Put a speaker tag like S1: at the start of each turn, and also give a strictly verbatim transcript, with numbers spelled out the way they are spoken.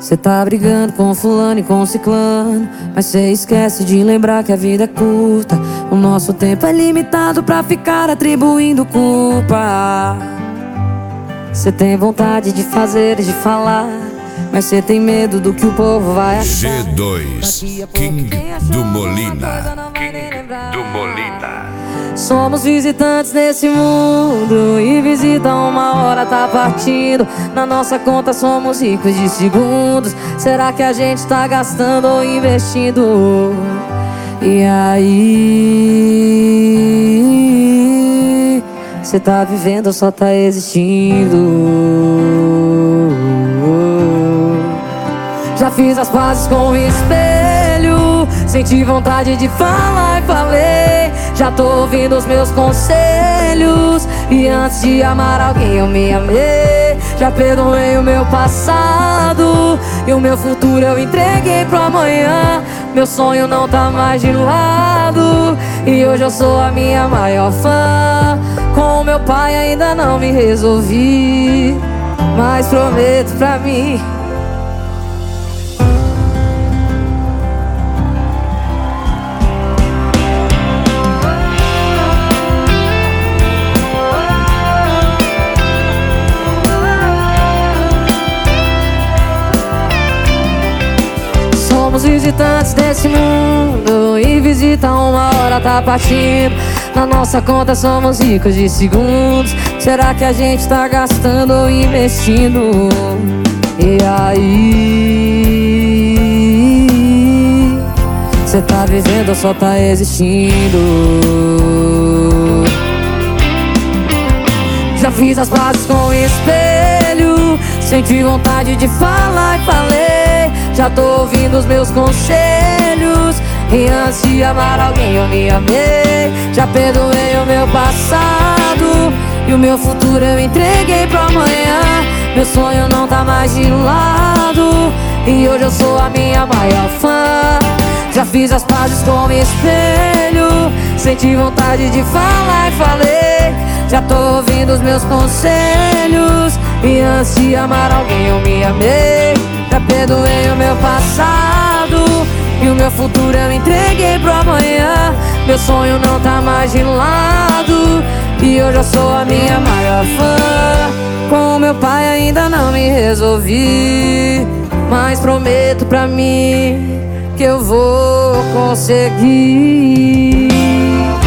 S1: Cê tá brigando com fulano e com ciclano, mas cê esquece de lembrar que a vida é curta. O nosso tempo é limitado pra ficar atribuindo culpa. Cê tem vontade de fazer e de falar, mas cê tem medo do que o povo vai achar.
S2: G dois, King do Molina. King do Molina.
S1: Somos visitantes nesse mundo e visita uma hora tá partindo. Na nossa conta somos ricos de segundos. Será que a gente tá gastando ou investindo? E aí, cê tá vivendo ou só tá existindo? Já fiz as pazes com o espelho, senti vontade de falar e falei. Já tô ouvindo os meus conselhos, e antes de amar alguém eu me amei. Já perdoei o meu passado, e o meu futuro eu entreguei pro amanhã. Meu sonho não tá mais de lado, e hoje eu sou a minha maior fã. Com o meu pai ainda não me resolvi, mas prometo pra mim. Somos visitantes desse mundo e visita uma hora tá partindo. Na nossa conta somos ricos de segundos. Será que a gente tá gastando ou investindo? E aí, cê tá vivendo ou só tá existindo? Já fiz as pazes com o espelho, senti vontade de falar e falei. Já tô ouvindo os meus conselhos, e antes de amar alguém eu me amei. Já perdoei o meu passado, e o meu futuro eu entreguei pro amanhã. Meu sonho não tá mais de lado, e hoje eu sou a minha maior fã. Já fiz as pazes com o espelho, senti vontade de falar e falei. Já tô ouvindo os meus conselhos, e antes de amar alguém eu me amei. Já perdoei o meu passado, e o meu futuro eu entreguei pro amanhã. Meu sonho não tá mais de lado, e hoje eu sou a minha maior fã. Com meu pai ainda não me resolvi, mas prometo pra mim que eu vou conseguir.